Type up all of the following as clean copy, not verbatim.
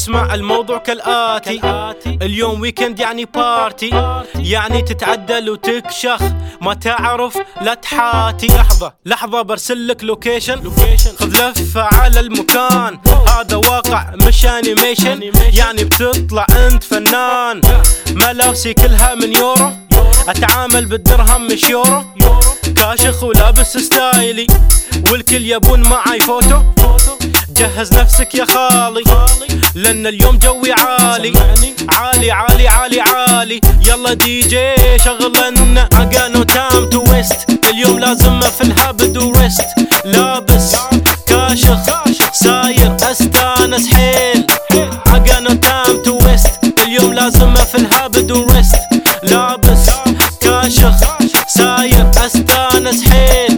اسمع الموضوع كالآتي، اليوم ويكند يعني بارتي، يعني تتعدل وتكشخ، ما تعرف لا تحاتي. لحظة برسلك لوكيشن، خذ لفة على المكان، هذا واقع مش انيميشن، يعني بتطلع انت فنان. ملابسي كلها من يورو، اتعامل بالدرهم مش يورو، كاشخ ولابس ستايلي، والكل يبون معاي فوتو. جهز نفسك يا خالي، لان اليوم جوي عالي عالي عالي عالي عالي. يلا دي جي شغلنا عقانو تام تويست، اليوم لازم في الهبد ورست، لابس كاشخ ساير استانس حيل، عقانو تام تويست، اليوم لازم في الهبد ورست، لابس كاشخ ساير استانس حيل.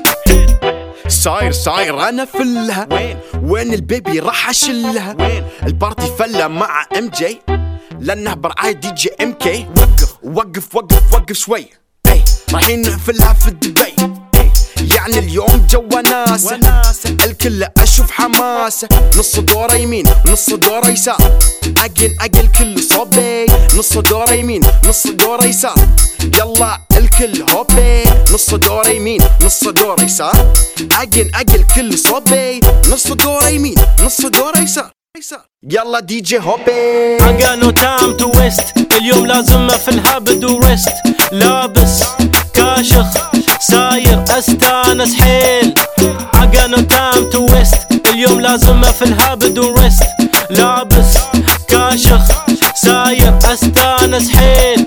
صاير انا فلها، وين البيبي راح اشلها؟ البارتي فله مع ام جي، لانه برعاية دي جي ام كي. وقف شوي، رايحين نقفلها في دبي، يعني اليوم جوا ناسة، الكل اشوف حماسة، نص دورة يمين نص دورة يسار، اقل كل صوبي، نص دورة يمين نص دورة يسار، يلا الكل هوبي، نص دورة يمين نص دورة يسار، اقل كل صوبي، نص دورة يمين نص دورة يسار، يلا دي جي هوبي. عقانو تام تويست، اليوم لازم في الهبد ورست، لابس كاشخ ساير استانس حيل، عقانو تام تويست، اليوم لازم في الهبد ورست، لابس كاشخ ساير استانس حيل.